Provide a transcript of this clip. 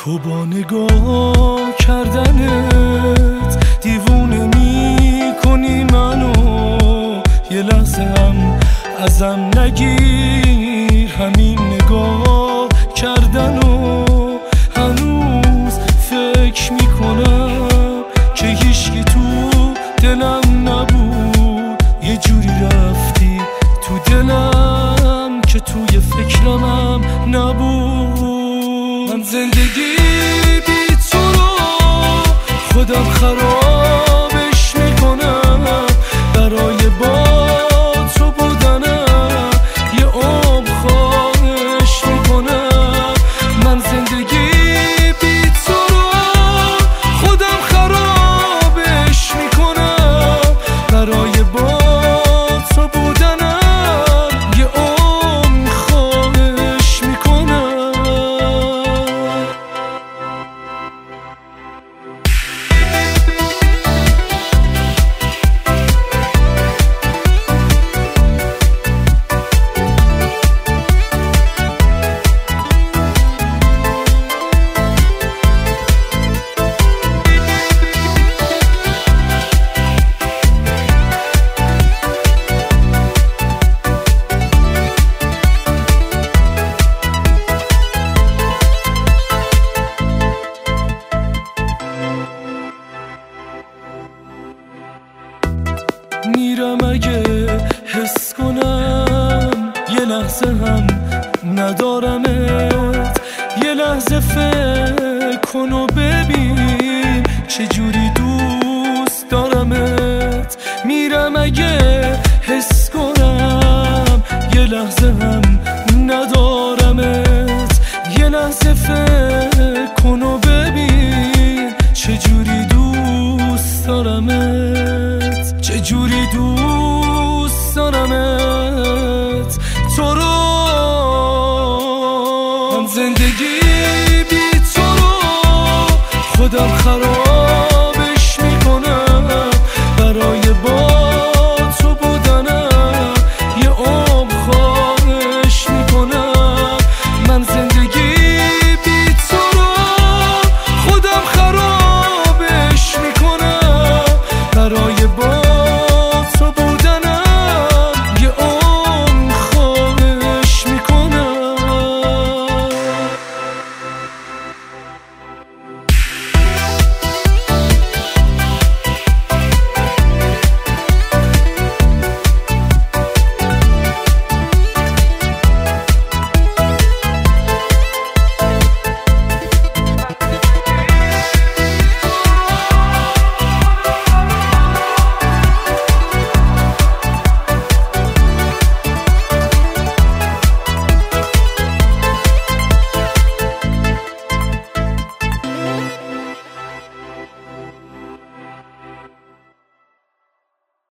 تو با نگاه کردنت دیوونه میکنی منو، یه لحظه هم ازم نگیر همین نگاه کردنو. هنوز فکر میکنم که هیچکی تو دلم نبود، یه جوری رفتی تو دلم که توی فکرمم نبود. من زندگی بی تو رو خودم خرابش میکنم، برای با تو بودنم یه عمر خواهش میکنم. من زندگی بی تو رو خودم خرابش میکنم، برای با تو بودنم یه عمر خواهش میکنم. میرم اگه حس کنم یه لحظه هم ندارمت، یه لحظه فکر کن و ببین چجوری دوست دارمت. میرم اگه حس کنم یه لحظه هم ندارمت، یه لحظه فکر کن و ببین چجوری دوست دارمت، چجوری دوست دارمت تو رو. من زندگی بی تو رو خودم خراب